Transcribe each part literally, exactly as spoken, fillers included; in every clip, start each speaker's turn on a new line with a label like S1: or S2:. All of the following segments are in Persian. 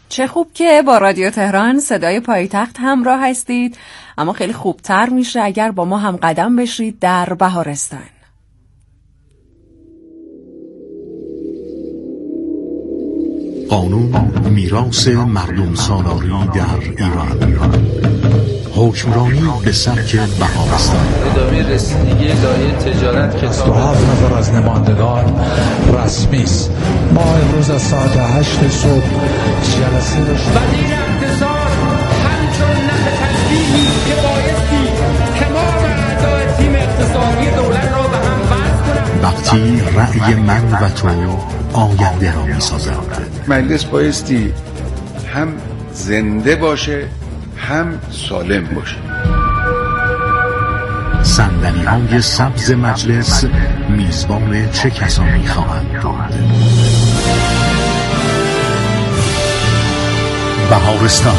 S1: چه خوب که با رادیو تهران صدای پایتخت همراه هستید، اما خیلی خوبتر میشه اگر با ما هم قدم بشید در بهارستان.
S2: قانون میراث مردم سالاری در ایران، حکمرانی به سبک بهارستان.
S3: ادامه رسیدگی لایحه تجارت که
S4: دو هفت نفر از نمایندگان رسمی است. ما امروز از ساعت هشت صبح جلسه داشتیم.
S5: وزیر اقتصاد همچون نخ تشبیهی که بایستی تمام اعضای تیم اقتصادی دولت را به هم وصل کنند.
S2: وقتی رأی من و تو آینده را می‌سازد.
S6: مجلس بایستی هم زنده باشه هم سالم باشه.
S2: صندلی های سبز مجلس میزبان چه کسانی خواهند بود؟ بهارستان.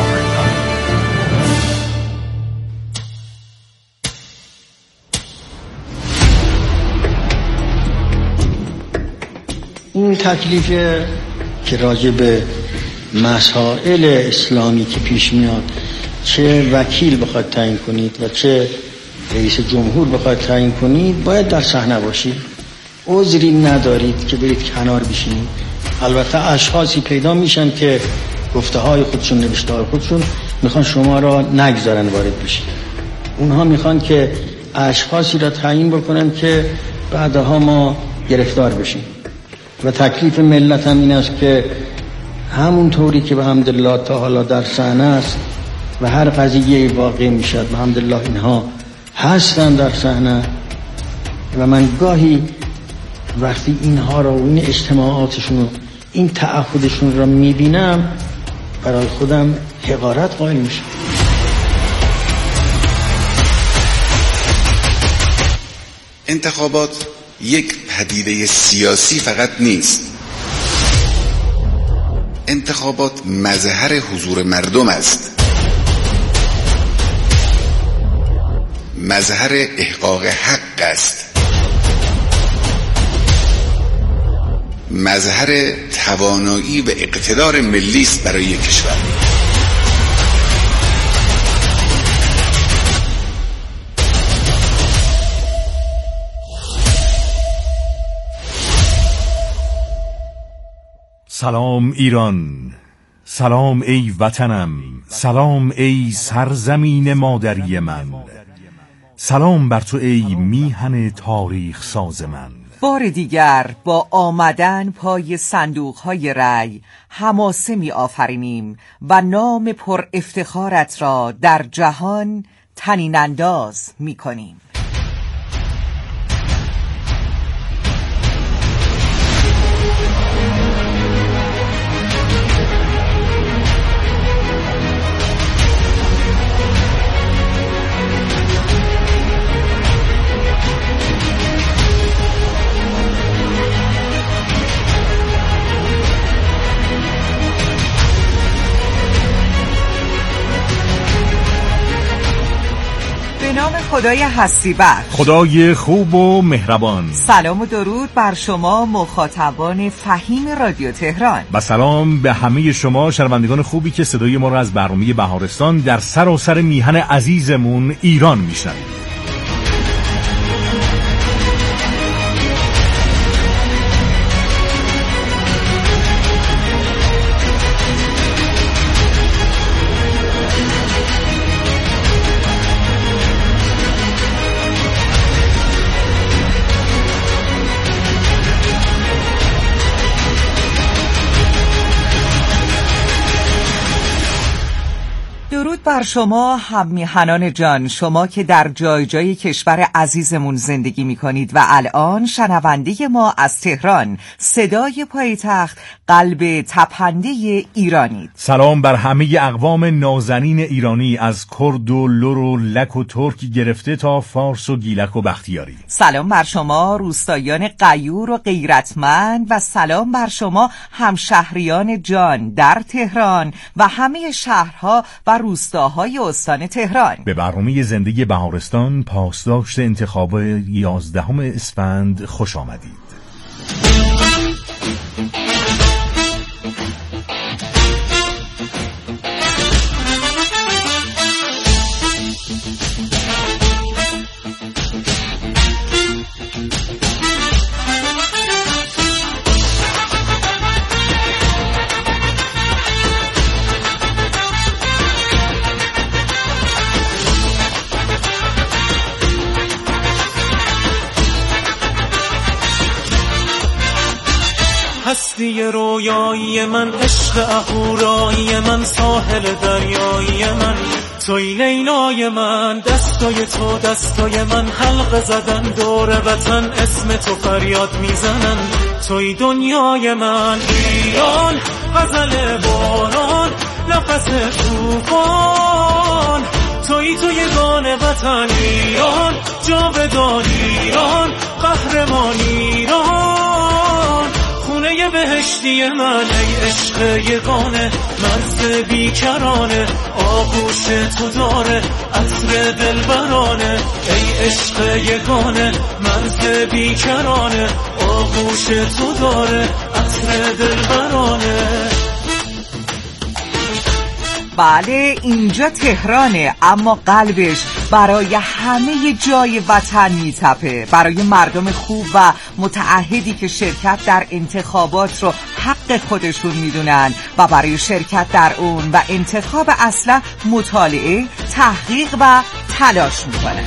S7: این تکلیف که راجع به مسائل اسلامی که پیش میاد، چه وکیل بخواد تعیین کنید و چه رئیس جمهور بخواد تعیین کنید، باید در صحنه باشید. عذری ندارید که برید کنار بشینید. البته اشخاصی پیدا میشن که گفته های خودشون، نوشته های خودشون میخوان شما را نگذارن وارد بشید. اونها میخوان که اشخاصی را تعیین بکنن که بعدها ما گرفتار بشیم. و تکلیف ملت هم این است که همون طوری که به حمدالله تا حالا در صحنه است و هر قضیه واقع میشد، به حمدالله اینها هستن در صحنه. و من گاهی وقتی اینها را و این اجتماعاتشون و این تعهدشون را میبینم، برای خودم حقارت قائل میشم.
S8: انتخابات یک پدیده سیاسی فقط نیست. انتخابات مظهر حضور مردم است، مظهر احقاق حق است، مظهر توانایی و اقتدار ملی است برای یک کشور.
S9: سلام ایران، سلام ای وطنم، سلام ای سرزمین مادری من، سلام بر تو ای میهن تاریخ ساز من.
S10: بار دیگر با آمدن پای صندوق‌های رأی حماسه می آفرینیم و نام پر افتخارت را در جهان طنین انداز می کنیم. خدای هستی بخش،
S9: خدای خوب و مهربان.
S10: سلام و درود بر شما مخاطبان فهیم رادیو تهران
S9: و سلام به همه شما شنوندگان خوبی که صدای ما را از برنامه بهارستان در سراسر میهن عزیزمون ایران میشنوید.
S10: بر شما هم میهنان جان، شما که در جای جای کشور عزیزمون زندگی میکنید و الان شنونده ما از تهران، صدای پایتخت، قلب تپنده ایرانید.
S9: سلام بر همه اقوام نازنین ایرانی، از کرد و لر و لک و ترک گرفته تا فارس و گیلک و بختیاری.
S10: سلام بر شما روستاییان غیور و غیرتمند و سلام بر شما همشهریان جان در تهران و همه شهرها و روستاهای استان تهران.
S9: به برنامه زندگی بهارستان پاسداشت انتخاب یازدهم اسفند خوش آمدید.
S11: هستی رویایی من، عشق اهورایی من، ساحل دریایی من، توی لیلای من، دستای تو دستای من، حلقه زدن دور وطن، اسم تو فریاد میزنن، توی دنیای من. ایران غزل باران، نفس طوفان، توی تو یگان وطن. ایران جاودان، ایران قهرمان، ایران خونه بهشتی من. ای عشق یگانه، مرز بیکرانه، آغوش تو داره عطر دلبرانه. ای عشق یگانه، مرز بیکرانه، آغوش تو داره عطر دلبرانه.
S10: بله اینجا تهرانه، اما قلبش برای همه جای وطن میتپه، برای مردم خوب و متعهدی که شرکت در انتخابات رو حق خودشون میدونن و برای شرکت در اون و انتخاب اصلا مطالعه، تحقیق و تلاش میکنن.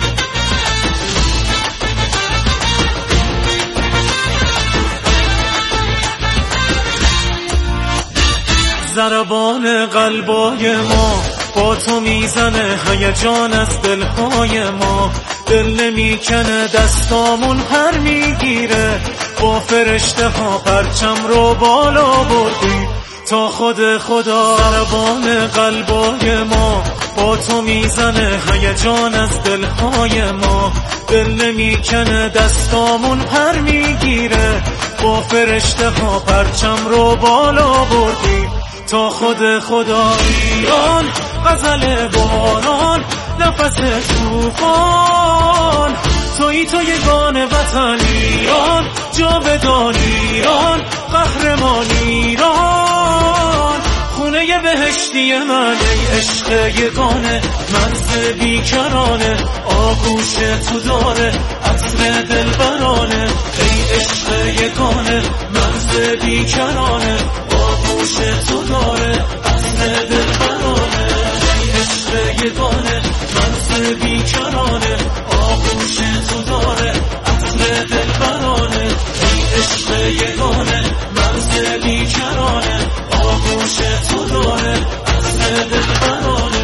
S11: ضربان قلبای ما با تو میزنه، هیجان از دلهای ما، دل نمیکنه، دستامون پر میگیره، با فرشته ها پرچم رو بالا بردی تا خود خدا. ضربان قلبای ما با تو میزنه، هیجان از دلهای ما، دل نمیکنه، دستامون پر میگیره، با فرشته ها پرچم رو بالا بردی تا خود خدا. ایران غزل باران، نفس طوفان، توی تو یگان وطن. ایران جاودان، ایران قهرمان، ایران خونه بهشتی من. ای عشق یگانه، مرز بیکرانه، آغوش تو داره عطر دلبرانه. ای عشق یگانه، مرز بیکرانه، آغوش تو داره عطر دلبرانه. ای عشق یگانه، مرز بیکرانه، آغوش تو داره عطر دلبرانه. ای عشق یگانه، مرز بیکرانه، آغوش تو داره عطر دلبرانه.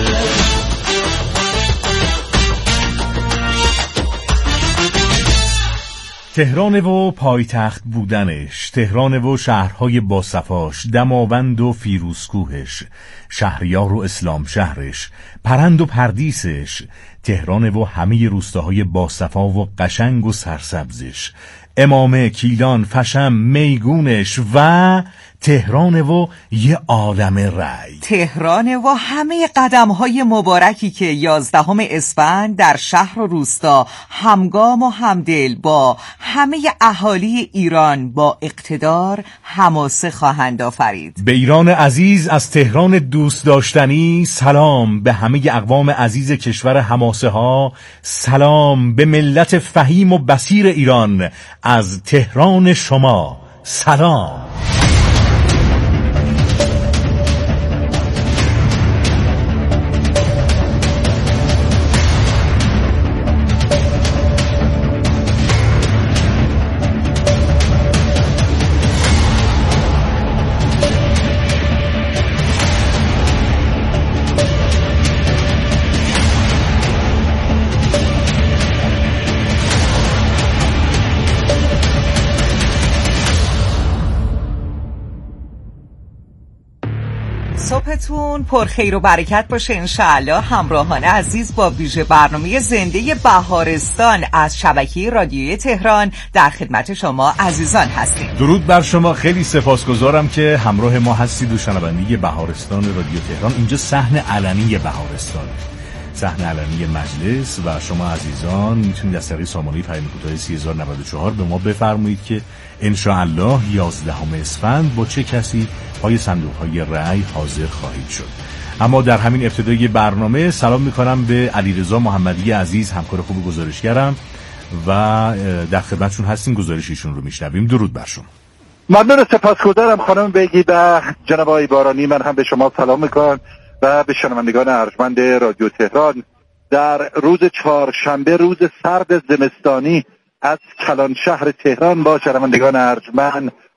S9: تهران و پایتخت بودنش، تهران و شهرهای باصفاش، دماوند و فیروزکوهش، شهریار و اسلام شهرش، پرند و پردیسش، تهران و همه روستاهای باصفا و قشنگ و سرسبزش، امامه، کیلان، فشم، میگونش و تهران و یه آدم رأی.
S10: تهران و همه قدم‌های مبارکی که یازدهم اسفند در شهر و روستا همگام و همدل با همه اهالی ایران با اقتدار حماسه خواهند آفرید.
S9: به ایران عزیز از تهران دوست داشتنی سلام، به همه اقوام عزیز کشور حماسه ها سلام، به ملت فهیم و بصیر ایران از تهران شما سلام.
S10: صبحتون پر خیر و برکت باشه انشاءالله. همراهان عزیز، با ویژه برنامه زنده بهارستان از شبکه رادیویی تهران در خدمت شما عزیزان هستیم.
S9: درود بر شما، خیلی سپاسگزارم که همراه ما هستید و شنونده بهارستان رادیو تهران. اینجا صحن علنی بهارستان، صحن علنی مجلس و شما عزیزان میتونید از طریق سامانه پیام کوتاه سی هزار و نود و چهار به ما بفرمایید که انشاءالله یازدهم اسفند با چه کسی پای صندوق‌های رأی حاضر خواهید شد. اما در همین ابتدای برنامه سلام میکنم به علیرضا محمدی عزیز، همکار خوب گزارشگرم و در خدمتشون هستیم. گزارش ایشون رو میشنویم. درود بر شما.
S12: ممنون، سپاسگزارم خانم بیگی و جناب آقای بارانی. من هم به شما سلام میکنم و به شنوندگان ارجمند رادیو تهران در روز چهارشنبه، روز سرد زمستانی از کلان شهر تهران با شنوندگان ارجمند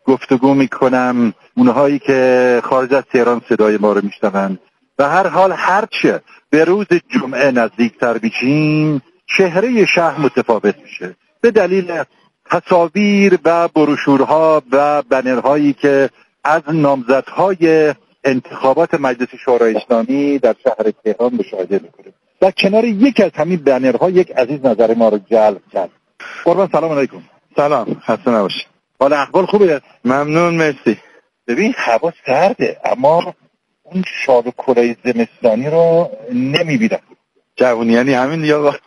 S12: گفتگو میکنم، اونهایی که خارج از تهران صدای ما رو میشنوند. و هر حال هرچه به روز جمعه نزدیکتر میشیم چهره شهر متفاوت میشه به دلیل تصاویر و بروشورها و بنرهایی که از نامزدهای انتخابات مجلس شورای اسلامی در شهر تهران مشاهده میکنیم. و کنار یک از همین بنرها یک عزیز نظر ما رو جلب کرد. قربان سلام علیکم.
S13: سلام، خسته نباشی.
S12: حالا احوال خوبه؟
S13: ممنون، مرسی.
S12: ببین هوا سرده اما اون شال و کلاه زمستانی رو نمیبینم.
S13: جوونی یعنی همین دیگه آقا.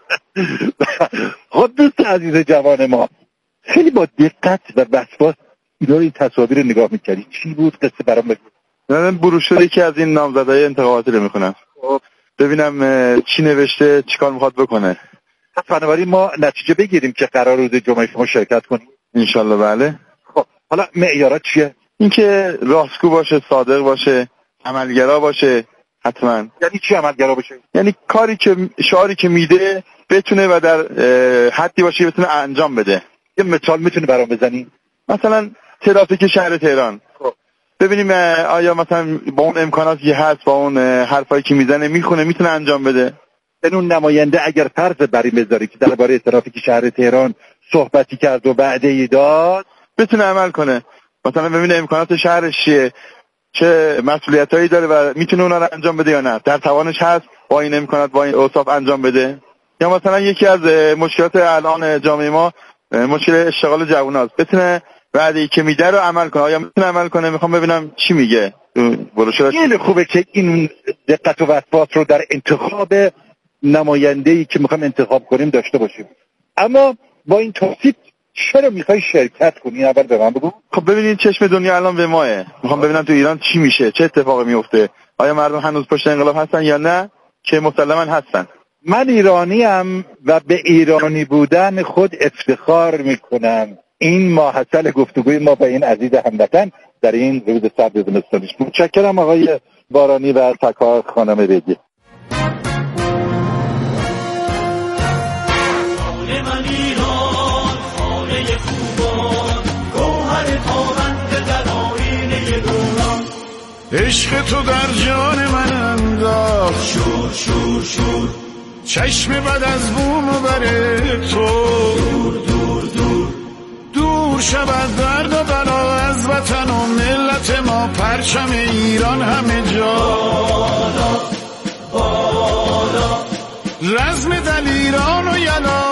S12: خب دوست عزیز جوان ما، خیلی با دقت و وسواس این تصاویر نگاه میکردی، چی بود قصه برام بگو.
S13: من بروشوری که از این نامزدهای انتخاباتی رو میخونم، ببینم چی نوشته، چی کار میخواد بکنه.
S12: بنابراین ما نتیجه بگیریم که قرار روز جمعه شما شرکت کنیم.
S13: انشالله بله.
S12: خب حالا معیارات چیه؟
S13: اینکه راستگو باشه، صادق باشه، عملگرا باشه. حتما.
S12: یعنی چی عملگرا باشه؟
S13: یعنی کاری که شعاری که میده بتونه و در حدی باشه بتونه انجام بده.
S12: یه مثال میتونه برام بزنی؟
S13: مثلا ترافیک شهر تهران. خب ببینیم آیا مثلا با اون امکاناتی هست، با اون حرفایی که میزنه میخونه میتونه انجام بده.
S12: این اون نماینده اگر فرض بر این بذاری که درباره ترافیک شهر تهران صحبتی کرد و وعده ای داد،
S13: بتونه عمل کنه. مثلا ببینه امکانات شهرش چیه، چه مسئولیتایی داره و میتونه اونا رو انجام بده یا نه، در توانش هست با این امکانات با این اوصاف انجام بده. یا مثلا یکی از مشکلات الان جامعه ما مشکل اشتغال جواناست، بتونه وعده‌ای که میده رو عمل کنه. آیا میتونه عمل کنه؟ میخوام ببینم چی میگه.
S12: خیلی خوبه که این دقت و وسواس رو در انتخاب نماینده‌ای که میخوام انتخاب کنیم داشته باشیم. اما با این توصیف چرا میخوای شرکت کنی؟ اول به من بگو.
S13: خب ببینید چشم دنیا الان به ماه. میخوام ببینم تو ایران چی میشه، چه اتفاقی میفته. آیا مردم هنوز پشت انقلاب هستن یا نه؟ که مسلماً هستن.
S12: من ایرانیم و به ایرانی بودن خود افتخار میکنم. این ماحصل گفتگوی ما با این عزیز هموطن در این روز سرد زمستانی. متشکرم آقای بارانی و سکار خانم بیگی.
S14: عشق تو در جان من انداخت شور شور شور، چشم بد از بوم و بره تو دور دور دور دور شب از درد و بلا از وطن و ملت ما، پرچم ایران همه جا بالا بالا، رزم دلیران و یلا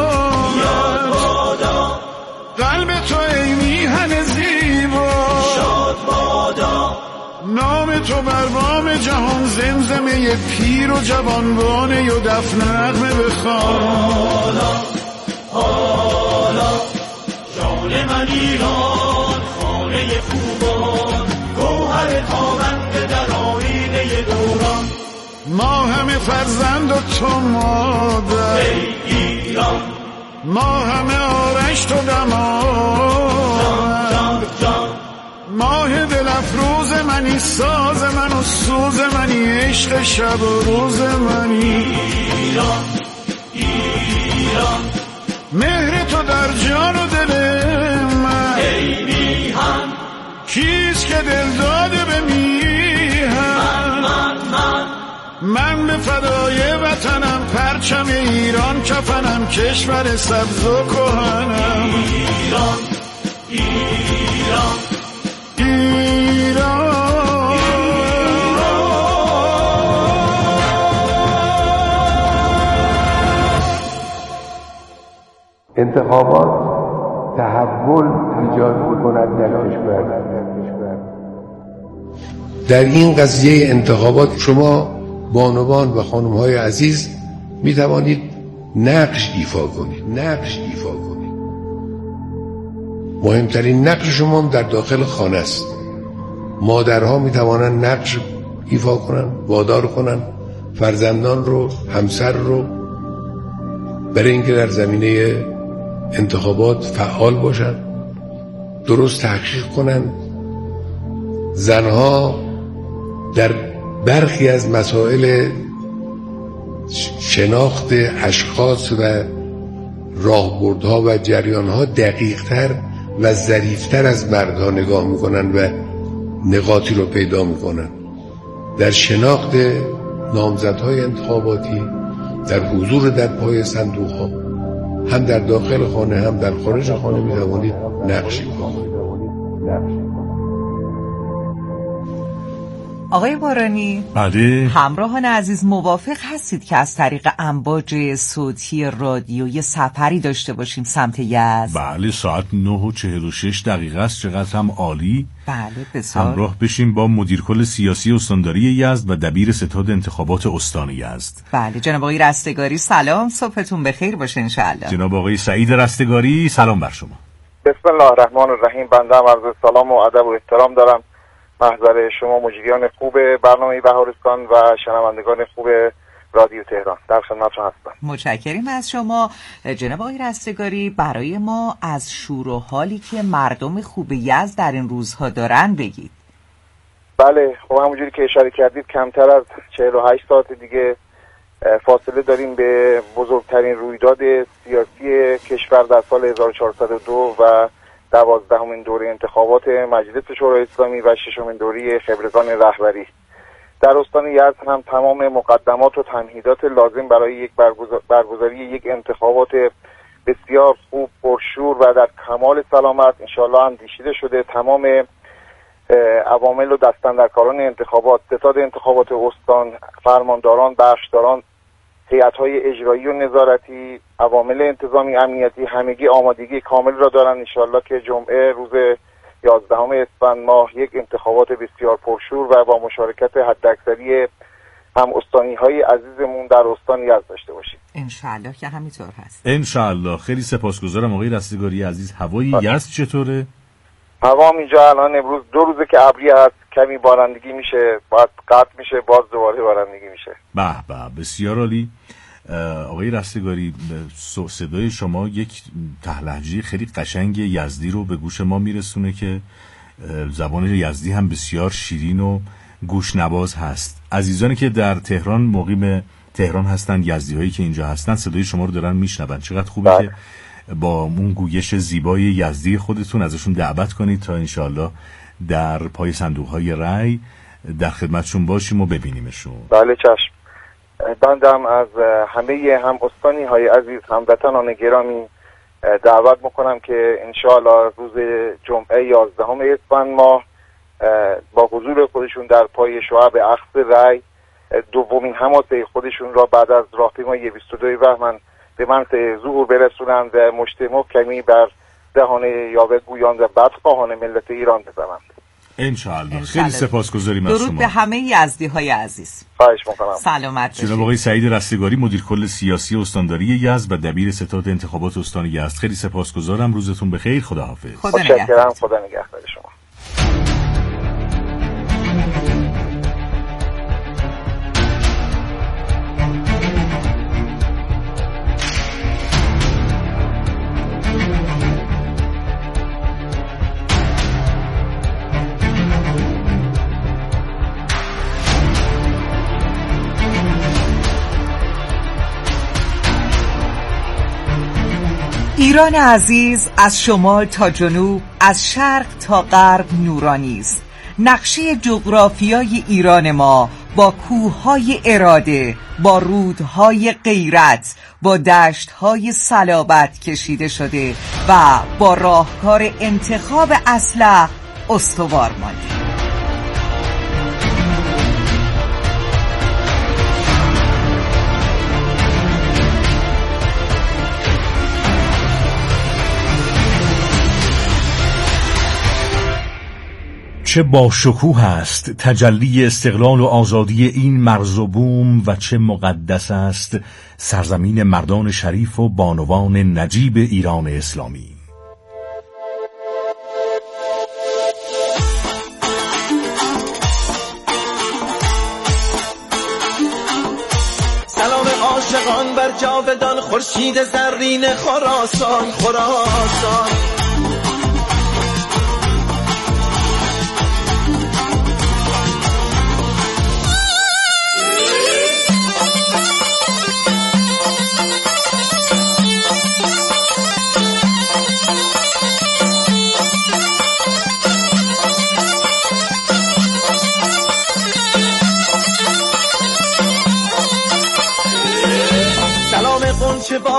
S14: بادا، قلب تو ای میهن زیبا شاد بادا، نام تو بر بام جهان زمزمه پیر و جوانبانه و دف نغمه بخوان. حالا حالا جان من ایران، خانه خوبان، گوهر تابنده در آیینه دوران، ما همه فرزند و تو مادر ای ایران، ما همه آرش تو دماد جان جان، ماه دل افروز منی، ساز من و سوز منی، عشق شب و روز منی ایران ایران، مهر تو در جان و دل من ای میهن، کیست که دل داده به میهن من من من به فدای وطنم، پرچم ایران کفنم، کشور سبز و کهنم ایران ایران ایران.
S15: انتخابات تحول ایجاد می‌کند در کشور. در این قضیه انتخابات شما بانوان و خانم‌های عزیز می توانید نقش ایفا کنید نقش ایفا کنید مهمترین نقش شما در داخل خانه است. مادرها می توانند نقش ایفا کنند، وادار کنند فرزندان رو، همسر رو، برای اینکه در زمینه انتخابات فعال باشند، درست تحقیق کنند. زنها در برخی از مسائل شناخت اشخاص و راهبردها و جریانها دقیق‌تر و ظریفتر از مردها نگاه میکنن و نقاطی رو پیدا میکنن در شناخت نامزدهای انتخاباتی، در حضور در پای صندوق ها، هم در داخل خانه هم در خارج خانه میتوانید نقشی کنید.
S10: آقای بارانی،
S9: بله.
S10: همراهان عزیز موافق هستید که از طریق امواج صوتی رادیویی سفری داشته باشیم سمت یزد؟
S9: بله، ساعت نه و چهل و شش دقیقه است. چقدر هم عالی.
S10: بله بسیار.
S9: همراه بشیم با مدیر کل سیاسی استانداری یزد و دبیر ستاد انتخابات استان یزد.
S10: بله جناب آقای رستگاری سلام، صبحتون بخیر باشه انشاءالله.
S9: جناب آقای سعید رستگاری سلام بر شما.
S16: بسم الله الرحمن الرحیم. بنده هم عرض سلام و ادب و احترام دارم محضر شما مجریان خوب برنامه بهارستان و شنوندگان خوب رادیو تهران. در خدمتتون هستم.
S10: متشکریم از شما جناب آقای رستگاری. برای ما از شور و حالی که مردم خوب یزد در این روزها دارن بگید.
S16: بله خب همونجوری که اشاره کردید کمتر از چهل و هشت ساعت دیگه فاصله داریم به بزرگترین رویداد سیاسی کشور در سال هزار و چهارصد و دو و دوازدهمین دوره انتخابات مجلس شورای اسلامی و ششمین دوره خبرگان رهبری. در استان یزد هم تمام مقدمات و تمهیدات لازم برای یک برگزاری یک انتخابات بسیار خوب، پرشور و در کمال سلامت انشاءالله اندیشیده شده. تمام عوامل و دستاندرکاران انتخابات، ستاد انتخابات استان، فرمانداران، بخشداران، هیئت‌های اجرایی و نظارتی، عوامل انتظامی امنیتی همگی آمادگی کامل را دارند انشاءالله که جمعه روز یازدهم اسفند ماه یک انتخابات بسیار پرشور و با مشارکت حداکثری هم استانی‌های عزیزمون در استان یزد داشته باشیم.
S10: انشاءالله که همینطور هست.
S9: انشاءالله. خیلی سپاسگزارم آقای رستگاری عزیز. هوای یزد چطوره؟
S16: هوا اینجا الان امروز دو روزه که ابری هست، کمی بارندگی میشه، بعد قطع میشه، باز دوباره بارندگی میشه.
S9: به به بسیار عالی. آقای رستگاری صدای شما یک لهجه خیلی قشنگ یزدی رو به گوش ما میرسونه که زبان یزدی هم بسیار شیرین و گوشنواز هست. عزیزانی که در تهران مقیم تهران هستن، یزدی هایی که اینجا هستن صدای شما رو دارن میشنون. چقدر خوبه بله. که با اون گویش زیبای یزدی خودتون ازشون دعوت کنید تا انشاءالله در پای صندوق های رای در خدمتشون باشیم و ببینیمشون.
S16: بله چشم. بندم از همه هم استانی های عزیز، هموطنان گرامی دعوت میکنم که انشاءالله روز جمعه یازدهم اسفند ماه با حضور خودشون در پای شعب اخذ رای دومین حماسه خودشون را بعد از راهپیمایی بیست و دو بهمن به منطقه ظهور برسونند و مشت محکمی بر دهان یاوه گویان و بدخواهان ملت ایران بزنند.
S9: انشاءالله. خیلی سپاسگزاریم از شما.
S10: درود به همه یزدی های عزیز.
S16: خواهش می‌کنم.
S10: سلامت باشید.
S9: جناب آقای سعید رستگاری مدیر کل سیاسی استانداری یزد و دبیر ستاد انتخابات استان یزد. خیلی سپاسگزارم. روزتون بخیر. خداحافظ.
S10: خدا نگهدار.
S16: خدا نگهدار شما.
S10: ایران عزیز از شمال تا جنوب، از شرق تا غرب نورانی است. نقشه جغرافیای ایران ما با کوههای اراده، با رودهای غیرت، با دشتهای صلابت کشیده شده و با راهکار انتخاب اسلحه استوار مانده.
S9: چه با شکوه است تجلی استقلال و آزادی این مرز و بوم و چه مقدس است سرزمین مردان شریف و بانوان نجیب ایران اسلامی.
S11: سلام عاشقان بر جاودان خورشید زرین خراسان خراسان.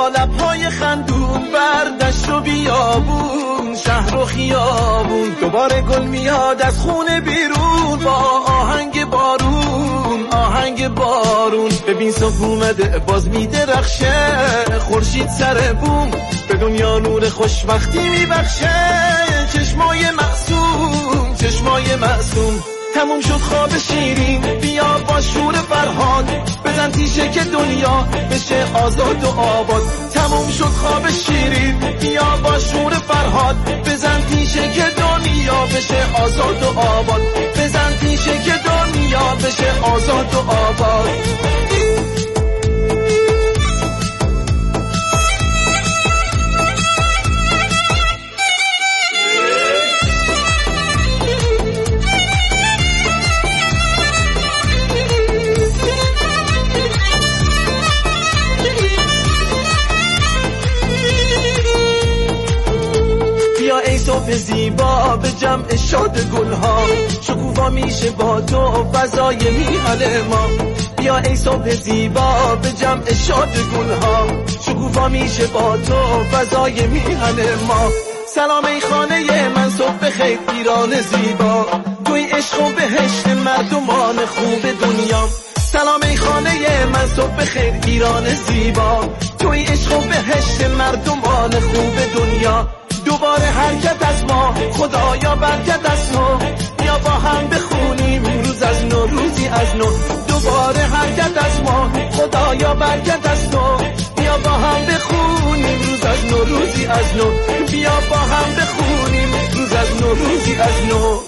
S11: با لبهای خندون، بر دشت و بیابون، شهر و خیابون، دوباره گل میاد از خونه بیرون، با آهنگ بارون، آهنگ بارون. ببین صبح اومده باز میدرخشه، خورشید سر بوم به دنیا نور خوشبختی میبخشه. چشمای معصوم، چشمای معصوم، تموم شد خواب شیرین، بیا با شور فرهاد بزن تیشه که دنیا بشه آزاد و آباد. تموم شد خواب شیرین، بیا با شور فرهاد بزن تیشه که دنیا بشه آزاد و آباد. بزن تیشه که دنیا بشه آزاد و آباد. صبح زیبا به جمع شاد گلها، شکوفا میشه با تو فضای میهن ما. بیا ای صبح زیبا به جمع شاد گلها، شکوفا میشه با تو فضای میهن ما. سلام ای خانه من، صبح خیر ایران زیبا، توی عشق و بهشت مردمان خوب دنیا. سلام ای خانه من، صبح خیر ایران زیبا، توی عشق و بهشت مردمان خوب دنیا. دوباره حرکت از ما، خدایا برکت از نو، بیا با هم بخونیم روز از نو، روزی از نو. دوباره حرکت از ما، خدایا برکت از نو، بیا با هم بخونیم روز از نو، روزی از نو. بیا با هم بخونیم روز از نو، روزی از نو.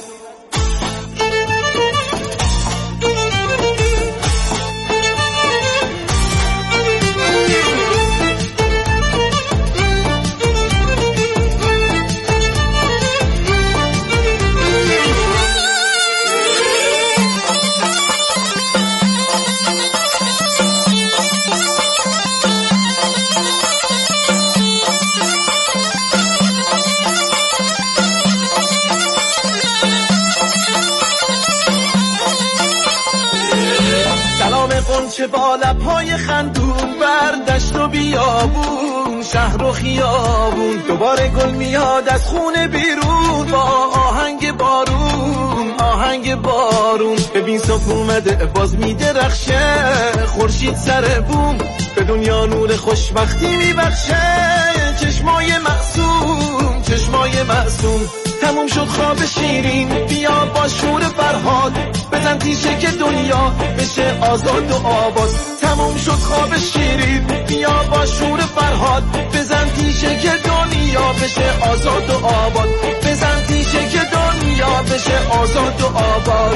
S11: چه با لبهای خندون، بر دشت و بیابون، شهر و خیابون، دوباره گل میاد از خونه بیرون، با آهنگ بارون، آهنگ بارون. ببین صبح اومده باز میدرخشه، خورشید سر بوم به دنیا نور خوشبختی میبخشه. چشمای معصوم، چشمای معصوم، تموم شد خواب شیرین، بیا با شور فرهاد بزن تیشه که دنیا بشه آزاد و آباد. تموم شد خواب شیرین، بیا با شور فرهاد بزن تیشه که دنیا بشه آزاد و آباد. بزن تیشه که دنیا بشه آزاد و آباد.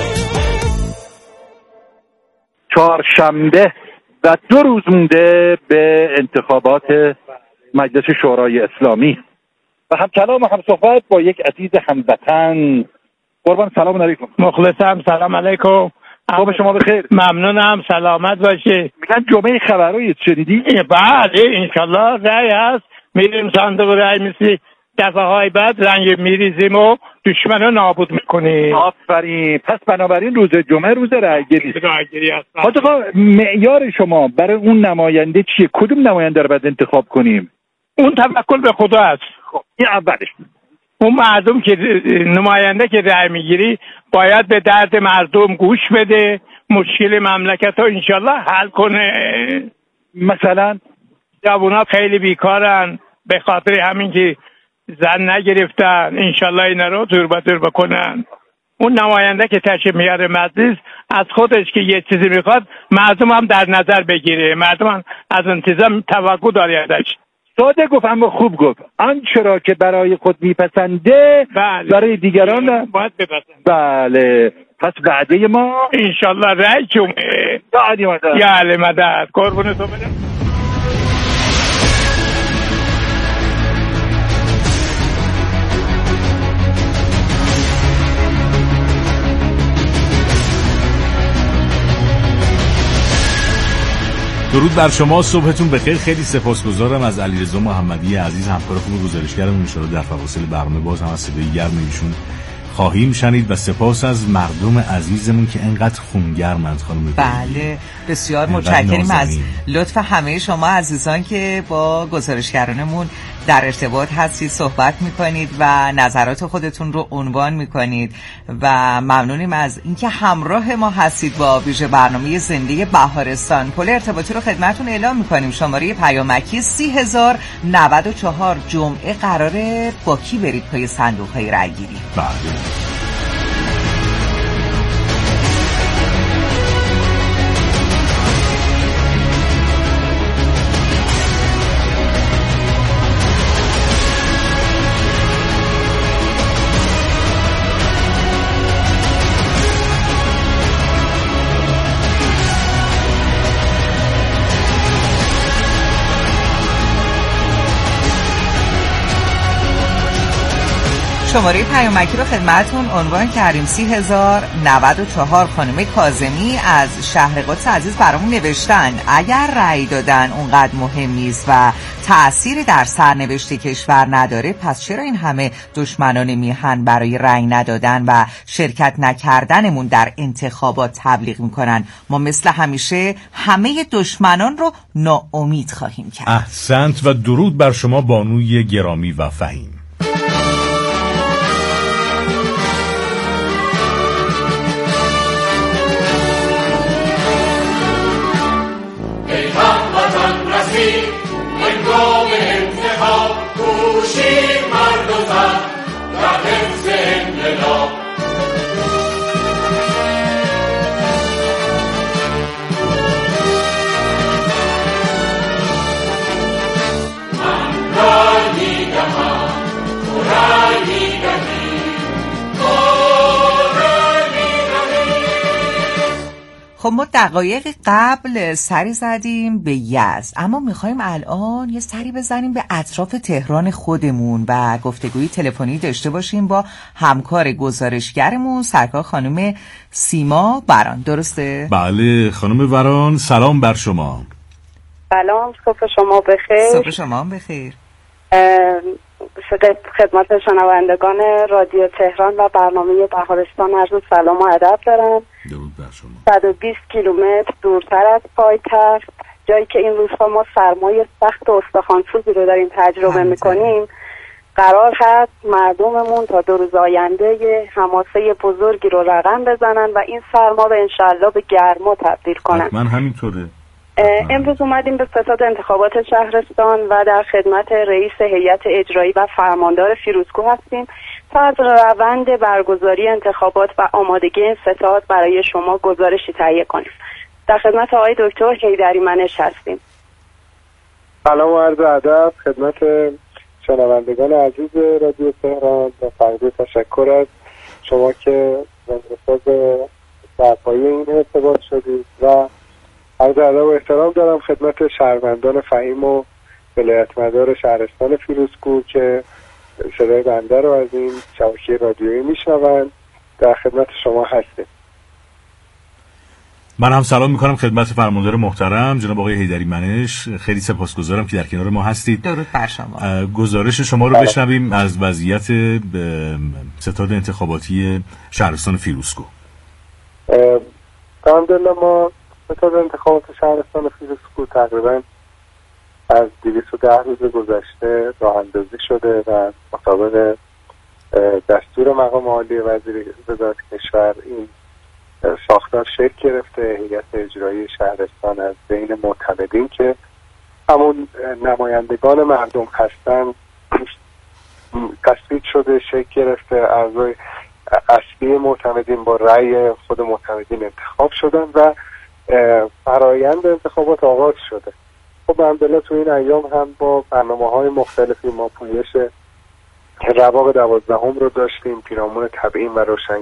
S12: چهارشنبه و دو روز مونده به انتخابات مجلس شورای اسلامی و هم کلام و هم صحبت با یک عزیز هموطن. قربان سلام علیکم.
S17: مخلصم، سلام علیکم.
S12: صبح شما بخیر.
S17: ممنونم، سلامت باشی.
S12: میگن جمعه خبرایی شنیدی؟
S17: بله انشالله رأی هست، میریم صندوق رأی مثل دفعه های بعد رنگ میریزیم و دشمن رو نابود میکنیم.
S12: آفرین. پس بنابراین روز جمعه روز رأی گیری است.
S17: رأی گیری است.
S12: حاج آقا معیار شما برای اون نماینده چیه؟ کدوم نماینده رو باید انتخاب کنیم؟
S17: اون توکل به خدا است.
S12: خب این اولش.
S17: اون مردم که نماینده که رأی میگیری باید به درد مردم گوش بده، مشکل مملکت رو انشالله حل کنه.
S12: مثلا
S17: جوونا خیلی بیکارن به خاطر همین که زن نگرفتن، انشالله اینا رو دور به دور بکنن. اون نماینده که تشریف میاره مجلس از خودش که یه چیزی میخواد مردم هم در نظر بگیره، مردم هم از انتظام توقع داره ازش.
S12: ساده گفت اما خوب گفت. آنچه را که برای خود میپسنده
S17: بله.
S12: برای دیگران
S17: باید بپسنده.
S12: بله. پس وعده ما
S17: انشالله رأی جمعه.
S12: بعدی مدد.
S17: یا علی مدد. قربون تو بدم.
S9: درود بر شما، صبحتون بخیر. خیلی سپاسگزارم از علیرضا محمدی عزیز همکار خوب گزارشگرمون، ان شاءالله در فواصل برنامه باز هم از صدای گرم ایشون خواهیم شنید و سپاس از مردم عزیزمون که انقدر خونگرمند خانم.
S10: بله بسیار متشکریم از لطف همه شما عزیزان که با گزارشگرانمون در ارتباط هستید، صحبت میکنید و نظرات خودتون رو عنوان میکنید و ممنونیم از اینکه همراه ما هستید با ویژه برنامه زنده بهارستان. پل ارتباطی رو خدمتتون اعلام میکنیم، شماره پیامکی سی هزار نود و چهار. جمعه قراره با کی برید پای صندوق های رای گیری؟
S9: بله.
S10: شماره پیامکی رو خدمتون عنوان کردیم سی هزار نود و چهار. خانم کاظمی از شهر قدس عزیز برامون نوشتن اگر رأی دادن اونقدر مهم نیست و تأثیری در سرنوشت کشور نداره، پس چرا این همه دشمنان میهن برای رأی ندادن و شرکت نکردنمون در انتخابات تبلیغ میکنن؟ ما مثل همیشه همه دشمنان رو ناامید خواهیم کرد.
S9: احسنت و درود بر شما بانوی گرامی و فهیم.
S11: انگام انتخاب کوشید مرد و زن در حفظ انقلاب. من رای میدهم تو رای میدهی تو رای میدهی.
S10: خب ما دقایق قبل سری زدیم به یزد، اما میخوایم الان یه سری بزنیم به اطراف تهران خودمون و گفتگوی تلفنی داشته باشیم با همکار گزارشگرمون سرکار خانم سیما وران. درسته؟
S9: بله خانم وران، سلام بر شما.
S18: سلام، صبح شما بخیر.
S10: صبح شما هم بخیر.
S18: خدمت شنوندگان رادیو تهران و برنامه بهارستان عرض سلام و ادب دارم.
S9: درود بر شما.
S18: صد و بیست کیلومتر دورتر از پایتخت، جایی که این روزها ما سرمای سخت و استخوان‌سوزی رو داریم تجربه میکنیم، قرار هست مردممون تا دو روز آینده حماسه بزرگی رو رقم بزنن و این سرما رو انشالله به گرما تبدیل کنن.
S9: من همینطوره.
S18: امروز اومدیم به ستاد انتخابات شهرستان و در خدمت رئیس هیئت اجرایی و فرماندار فیروزکوه هستیم تا از روند برگزاری انتخابات و آمادگی این ستاد برای شما گزارشی تهیه کنیم. در خدمت آقای دکتر حیدری منش هستیم.
S19: سلام و عرض ادب خدمت شنوندگان عزیز رادیو تهران و فقط تشکر از شما که به برپایی این ارتباط شدید و عرض ادب و احترام دارم خدمت شهروندان فهیم و ولایتمدار شهرستان فیروزکوه که صدای بنده رو از این شبکه رادیویی میشنوند. در خدمت شما هستیم.
S9: من هم سلام میکنم خدمت فرماندار محترم جناب آقای حیدری منش. خیلی سپاسگزارم که در کنار ما هستید.
S10: درود بر شما.
S9: گزارش شما رو بشنویم از وضعیت ستاد انتخاباتی شهرستان فیروزکوه.
S19: الحمدلله ما ستاد انتخابات شهرستان فیروزکوه تقریبا از دویست و ده روز گذشته راه اندازی شده و مطابق دستور مقام عالی وزیر وزارت کشور این ساختار شکل گرفته. هیئت اجرایی شهرستان از بین معتمدین که همون نمایندگان مردم هستن تصویب شده، شکل گرفته. اعضای اصلی معتمدین با رأی خود معتمدین انتخاب شدن و فرایند انتخابات آغاز شده. خب الحمدلله تو این ایام هم با برنامه‌های مختلفی ما پویش رواق دوازدهم رو داشتیم، پیرامون تبیین و روشن